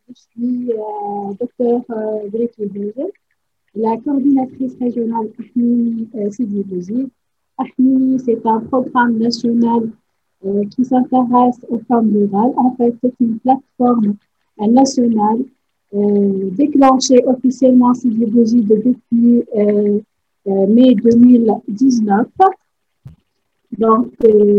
Je suis docteur Breki Bouzel, la coordinatrice régionale AHMI Sidi Bouzid. AHMI, c'est un programme national qui s'intéresse aux femmes rurales. En fait, c'est une plateforme nationale déclenchée officiellement Sidi Bouzid depuis mai 2019. Donc,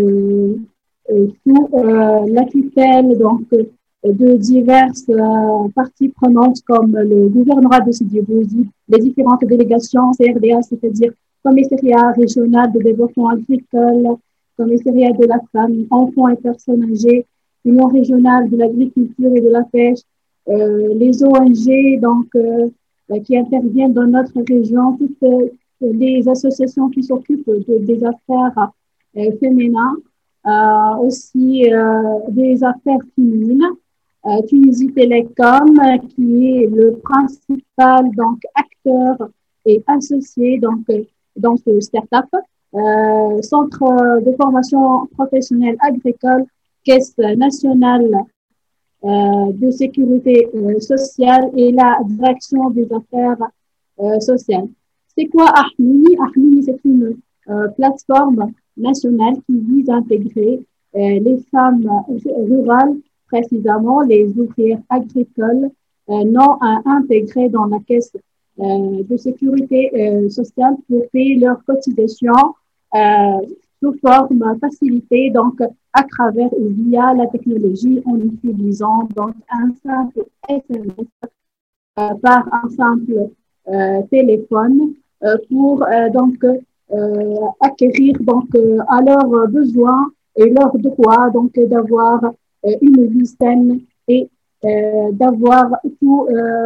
sous la tutelle de diverses parties prenantes comme le gouvernorat de Sidi Bouzid, les différentes délégations CRDA, c'est-à-dire Commissariat régional de développement agricole, Commissariat de la femme, enfants et personnes âgées, Union régionale de l'agriculture et de la pêche, les ONG qui interviennent dans notre région, toutes les associations qui s'occupent des affaires féminines, aussi des affaires féminines. Tunisie Télécom, qui est le principal acteur et associé dans ce start-up. Centre de formation professionnelle agricole, Caisse nationale de sécurité sociale et la direction des affaires sociales. C'est quoi AHMI? AHMI, c'est une plateforme nationale qui vise à intégrer les femmes rurales, précisément les ouvrières agricoles non intégrées dans la caisse de sécurité sociale pour payer leurs cotisations sous forme facilitée, donc à travers ou via la technologie en utilisant donc un simple SMS par un simple téléphone pour acquérir à leurs besoins et leurs droits d'avoir une vie saine et d'avoir tous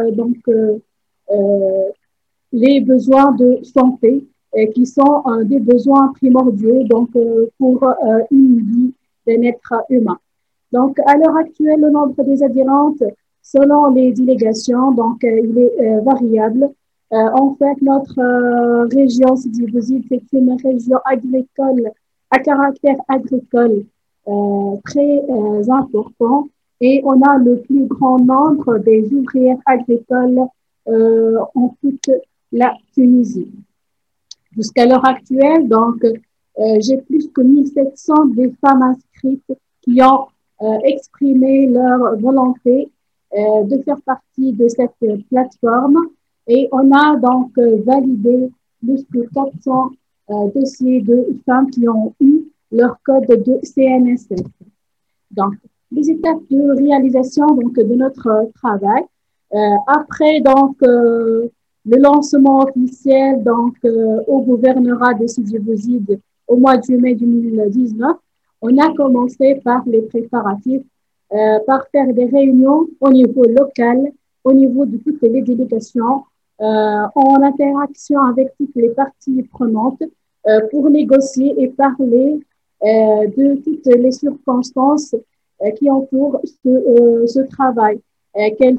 les besoins de santé qui sont des besoins primordiaux pour une vie d'un être humain. Donc, à l'heure actuelle, le nombre des adhérentes, selon les délégations, il est variable. En fait, notre région Sidi Bouzid, c'est une région agricole à caractère agricole très important et on a le plus grand nombre des ouvrières agricoles en toute la Tunisie. Jusqu'à l'heure actuelle, j'ai plus que 1700 des femmes inscrites qui ont exprimé leur volonté de faire partie de cette plateforme et on a validé plus que 400 dossiers de femmes qui ont eu leur code de CNSS. Donc, les étapes de réalisation de notre travail. Après le lancement officiel au gouvernorat de Sidi Bouzid au mois de mai 2019, on a commencé par les préparatifs, par faire des réunions au niveau local, au niveau de toutes les délégations, en interaction avec toutes les parties prenantes pour négocier et parler de toutes les circonstances qui entourent ce travail. Quelle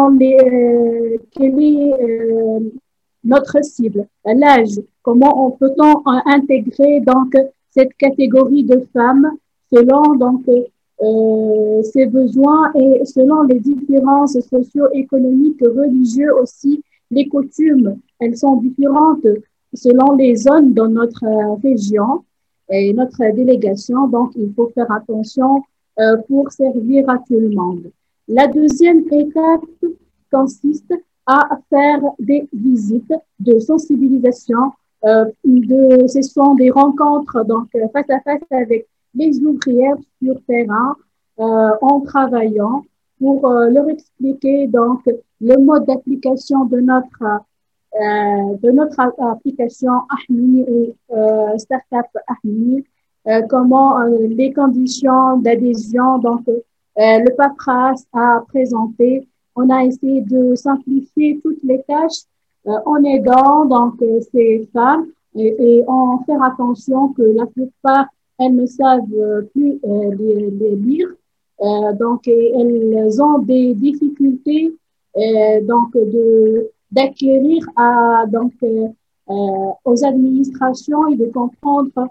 est notre cible, l'âge, comment peut-on intégrer cette catégorie de femmes selon ses besoins et selon les différences socio-économiques, religieuses aussi, les coutumes, elles sont différentes selon les zones dans notre région et notre délégation, donc il faut faire attention pour servir à tout le monde. La deuxième étape consiste à faire des visites de sensibilisation. Ce sont des rencontres face à face avec les ouvrières sur terrain en travaillant pour leur expliquer le mode d'application de notre application AHMI et Startup AHMI, comment les conditions d'adhésion, le paperasse à présenter. On a essayé de simplifier toutes les tâches en aidant ces femmes et en faire attention que la plupart, elles ne savent plus les lire. Elles ont des difficultés d'acquérir aux administrations et de comprendre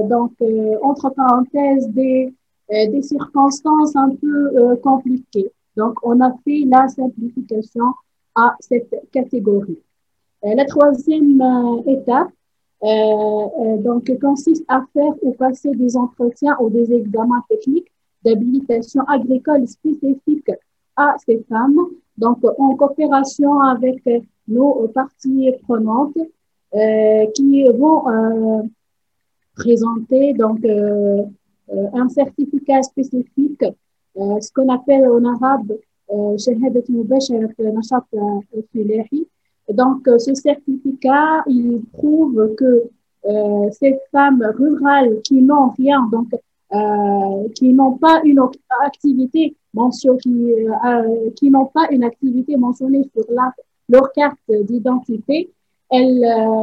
entre parenthèses des circonstances un peu compliquées. Donc, on a fait la simplification à cette catégorie. La troisième étape donc, consiste à faire ou passer des entretiens ou des examens techniques d'habilitation agricole spécifiques à ces femmes, donc en coopération avec nos parties prenantes qui vont présenter donc un certificat spécifique, ce qu'on appelle en arabe شهادة مباشرة نشاط الفلاحي. Donc, ce certificat, il prouve que ces femmes rurales qui n'ont rien, donc qui n'ont pas une activité mentionnée, qui n'ont pas une activité mentionnée sur leur carte d'identité, elles,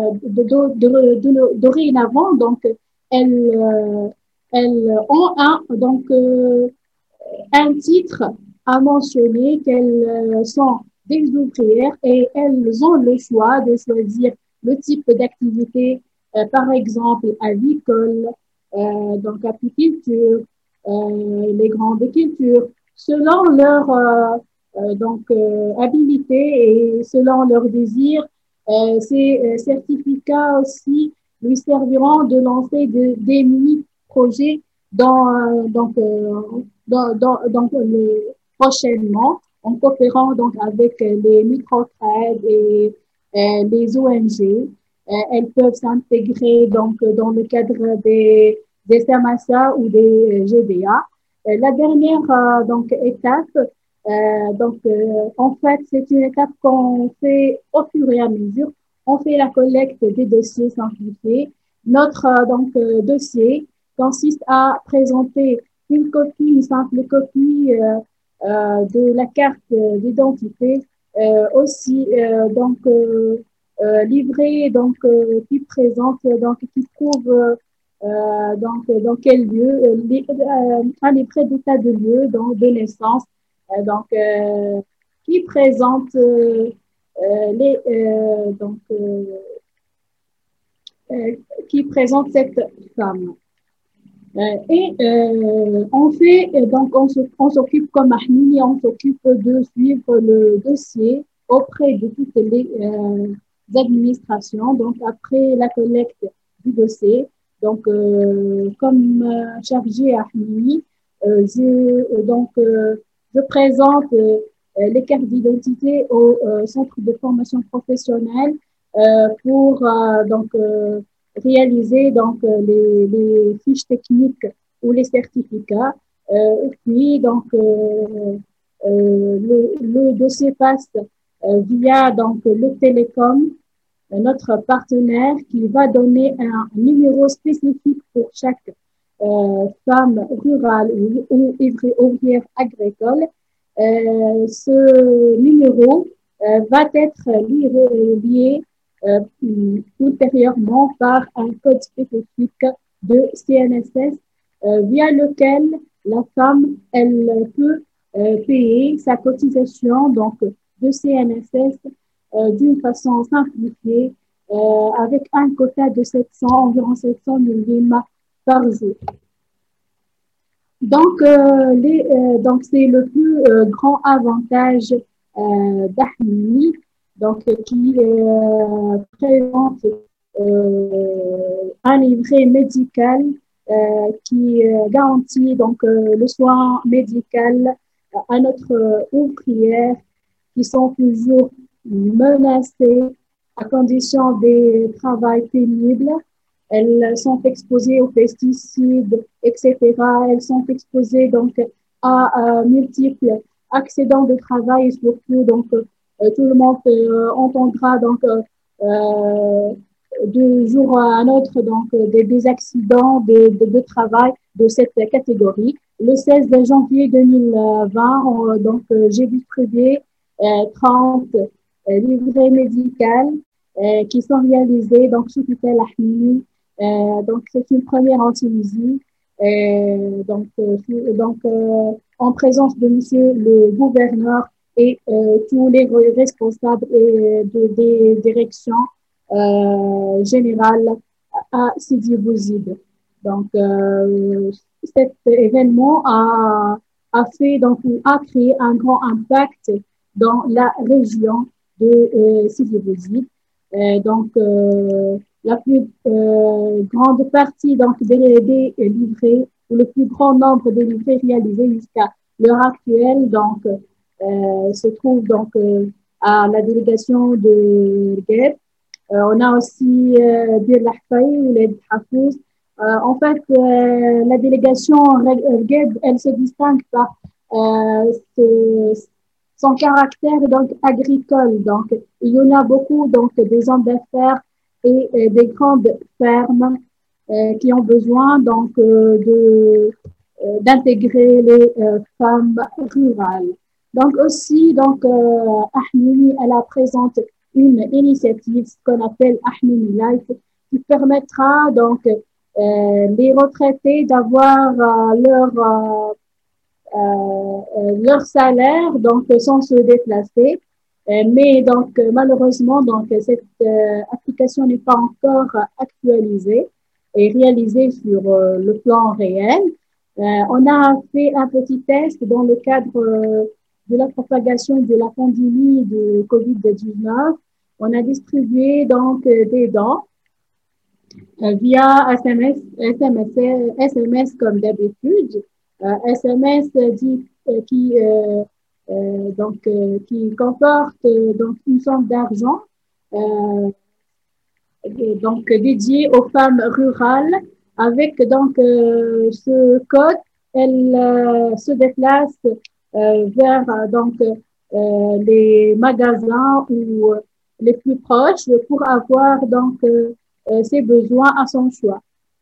dorénavant, donc, elles, elles ont un titre à mentionner qu'elles sont des ouvrières et elles ont le choix de choisir le type d'activité, par exemple avicole, donc apiculture, les grandes cultures, selon leur habilité et selon leur désir. Ces certificats aussi lui serviront de lancer des mini-projets prochainement en coopérant donc avec les microcrèdes et les ONG. Elles peuvent s'intégrer donc dans le cadre des SAMASA ou des GDA. La dernière donc étape, en fait, c'est une étape qu'on fait au fur et à mesure. On fait la collecte des dossiers simplifiés. Notre dossier consiste à présenter une simple copie de la carte d'identité, aussi livrée qui présente qui prouve dans quel lieu un livret d'état de lieu de naissance donc qui présente les qui présente cette femme. On fait, donc on s'occupe comme Ahmini, on s'occupe de suivre le dossier auprès de toutes les administrations. Donc après la collecte du dossier, donc comme chargé Ahmini, je présente les cartes d'identité au centre de formation professionnelle pour réaliser les fiches techniques ou les certificats. Puis le dossier passe via le télécom, notre partenaire qui va donner un numéro spécifique pour chaque femme rurale ou ouvrière agricole. Ce numéro va être lié ultérieurement par un code spécifique de CNSS via lequel la femme elle peut payer sa cotisation donc de CNSS d'une façon simplifiée avec un quota de environ 700 millimes par jour. Donc, c'est le plus grand avantage d'Ahmini, donc qui présente un livret médical qui garantit donc le soin médical à notre ouvrière qui sont toujours menacées à condition de travail pénible. Elles sont exposées aux pesticides, etc. Elles sont exposées donc à multiples accidents de travail et surtout donc tout le monde entendra donc de jour à un autre donc des accidents de travail de cette catégorie. Le 16 janvier 2020, donc j'ai distribué 30 livrets médicaux qui sont réalisés donc sous tutelle Ahmini. Donc c'est une première en Tunisie. En présence de Monsieur le gouverneur et tous les responsables des directions générales à Sidi Bouzid. Donc, cet événement a créé un grand impact dans la région de Sidi Bouzid. La plus grande partie des livrets, ou le plus grand nombre de livrets réalisés jusqu'à l'heure actuelle, se trouve à la délégation de Gueb. On a aussi Bir Lahfaï ou les Hafouz. La délégation Gueb, elle se distingue par son caractère agricole. Donc, il y en a beaucoup des hommes d'affaires et des grandes fermes qui ont besoin d'intégrer les femmes rurales. Donc aussi, Ahmini, elle a présente une initiative, ce qu'on appelle Ahmini Life, qui permettra les retraités d'avoir leur salaire sans se déplacer. Malheureusement, cette application n'est pas encore actualisée et réalisée sur le plan réel. On a fait un petit test dans le cadre de la propagation de la pandémie de COVID-19. On a distribué des dons via SMS comme d'habitude. SMS qui comporte une somme d'argent dédiée aux femmes rurales. Avec ce code, elle se déplace vers les magasins ou les plus proches pour avoir ses besoins à son choix.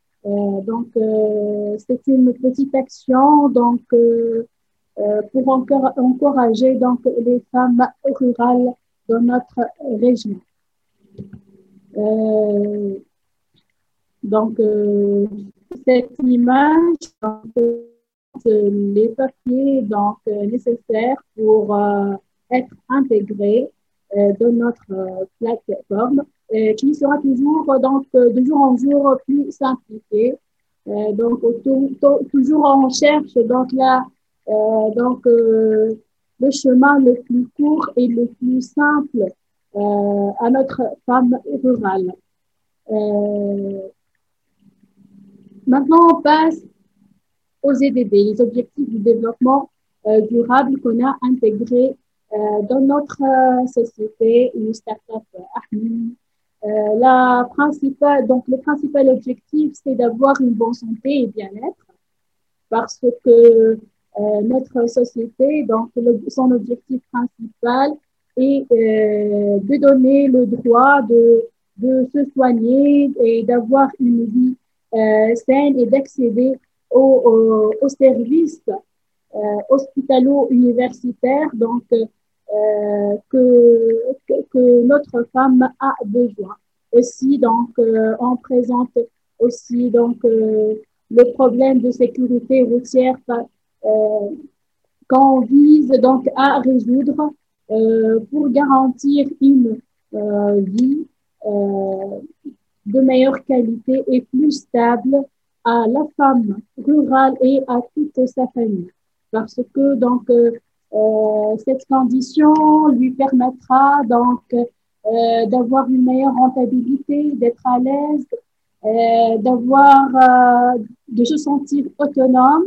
C'est une petite action pour encourager les femmes rurales dans notre région. Cette image, les papiers nécessaires pour être intégrés dans notre plateforme, qui sera toujours de jour en jour plus simplifiée. Toujours on cherche le chemin le plus court et le plus simple à notre femme rurale. Maintenant, on passe aux EDD, les objectifs du développement durable qu'on a intégrés dans notre société, une start-up Ahmini. Le principal objectif, c'est d'avoir une bonne santé et bien-être, parce que notre société, son objectif principal est de donner le droit de se soigner et d'avoir une vie saine et d'accéder aux services hospitalo-universitaires que notre femme a besoin. Aussi, on présente aussi le problème de sécurité routière qu'on vise à résoudre pour garantir une vie de meilleure qualité et plus stable à la femme rurale et à toute sa famille. Parce que cette condition lui permettra d'avoir une meilleure rentabilité, d'être à l'aise, de se sentir autonome,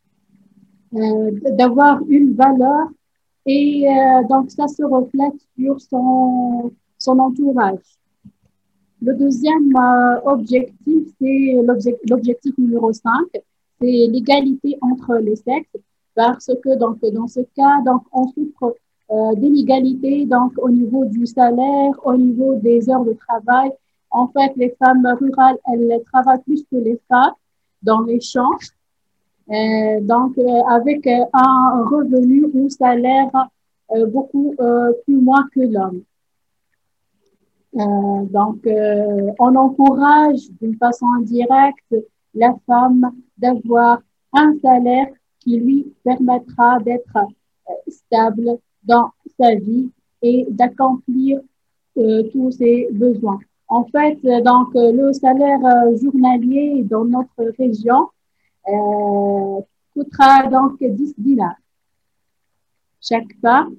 d'avoir une valeur et ça se reflète sur son entourage. Le deuxième objectif, c'est l'objectif numéro 5, c'est l'égalité entre les sexes, parce que dans ce cas, on souffre d'inégalité au niveau du salaire, au niveau des heures de travail. En fait, les femmes rurales, elles travaillent plus que les femmes dans les champs, avec un revenu ou salaire beaucoup plus moins que l'homme. On encourage d'une façon indirecte la femme d'avoir un salaire qui lui permettra d'être stable dans sa vie et d'accomplir tous ses besoins. En fait, le salaire journalier dans notre région coûtera donc 10 dinars chaque pas.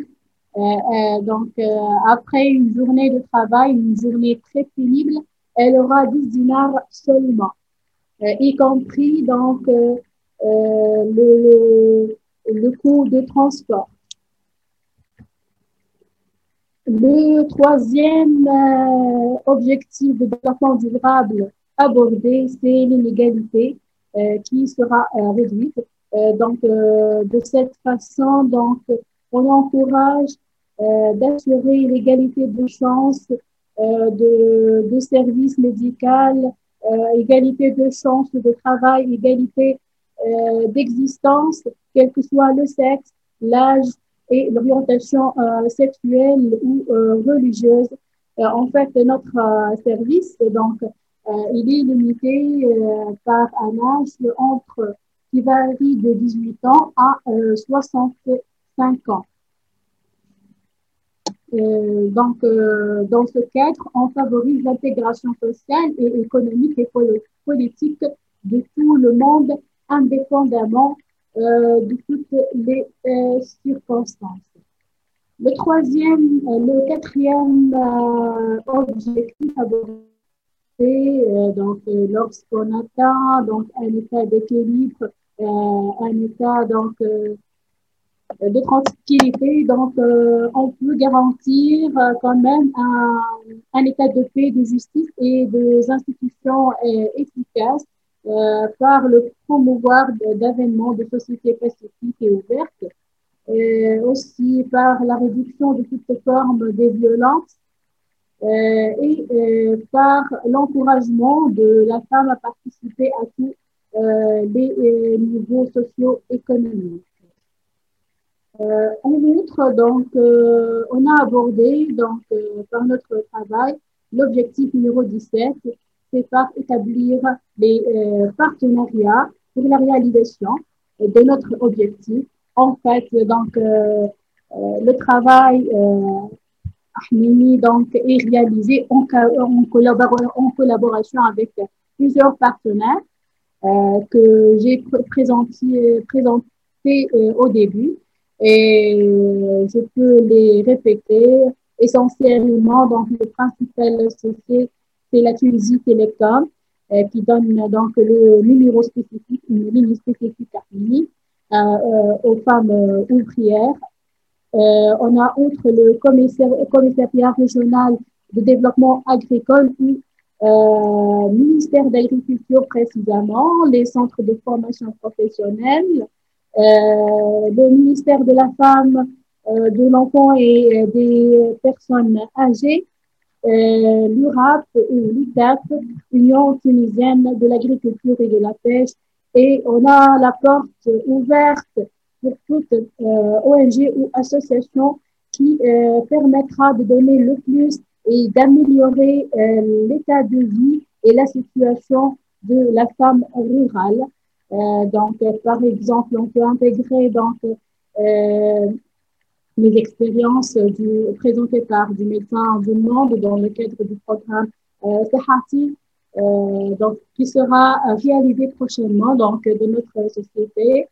Après une journée de travail, une journée très pénible, elle aura 10 dinars seulement, y compris le coût de transport. Le troisième objectif de développement durable abordé, c'est l'inégalité qui sera réduite. De cette façon, on encourage d'assurer l'égalité de chances de services médicaux, égalité de chances de travail, égalité d'existence, quel que soit le sexe, l'âge et l'orientation sexuelle ou religieuse. En fait, notre service, il est limité par un âge qui varie de 18 ans à 65 ans. Dans ce cadre, on favorise l'intégration sociale et économique et politique de tout le monde, indépendamment de toutes les circonstances. Le quatrième objectif abordé, lorsqu'on atteint un état d'équilibre, un état de tranquillité, on peut garantir quand même un état de paix, de justice et des institutions efficaces par le promouvoir d'avènements de sociétés pacifiques et ouvertes, aussi par la réduction de toutes formes de violence et par l'encouragement de la femme à participer à tous les niveaux socio-économiques. En outre, on a abordé par notre travail l'objectif numéro 17, c'est par établir des partenariats pour la réalisation de notre objectif. En fait, le travail est réalisé en collaboration avec plusieurs partenaires que j'ai présenté au début. Et je peux les répéter. Essentiellement, le principal société, c'est la Tunisie Télécom, qui donne le numéro spécifique, une ligne spécifique à Tunisie, aux femmes ouvrières. On a outre le commissariat régional de développement agricole ou ministère d'Agriculture précisément, les centres de formation professionnelle, le ministère de la Femme, de l'Enfant et des personnes âgées, l'URAP ou l'UTAP, Union tunisienne de l'agriculture et de la pêche, et on a la porte ouverte pour toute ONG ou association qui permettra de donner le plus et d'améliorer l'état de vie et la situation de la femme rurale. Par exemple, on peut intégrer les expériences présentées par du médecin du monde dans le cadre du programme Sahati, qui sera réalisé prochainement de notre société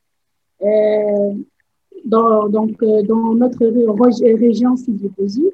dans notre région Sidi-Bouzid.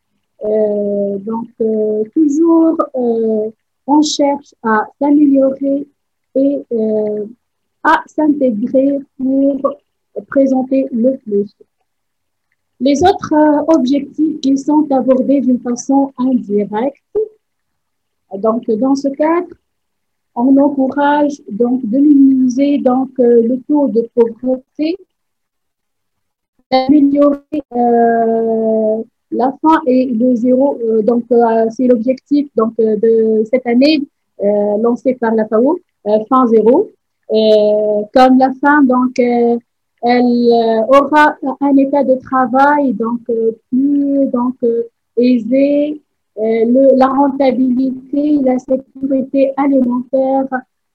Toujours, on cherche à s'améliorer et à s'intégrer pour présenter le plus. Les autres objectifs qui sont abordés d'une façon indirecte. Dans ce cadre, on encourage de minimiser le taux de pauvreté, d'améliorer la faim et le zéro. C'est l'objectif de cette année lancé par la FAO, faim zéro. Comme la femme, elle aura un état de travail plus aisé, la rentabilité, la sécurité alimentaire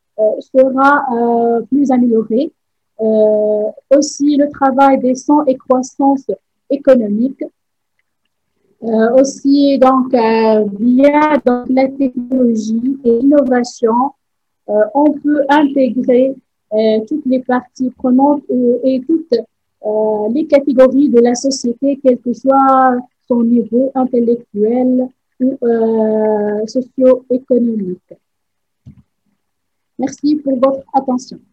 sera plus améliorée. Aussi le travail décent et croissance économique. Aussi via la technologie et l'innovation, on peut intégrer toutes les parties prenantes et toutes les catégories de la société, quel que soit son niveau intellectuel ou socio-économique. Merci pour votre attention.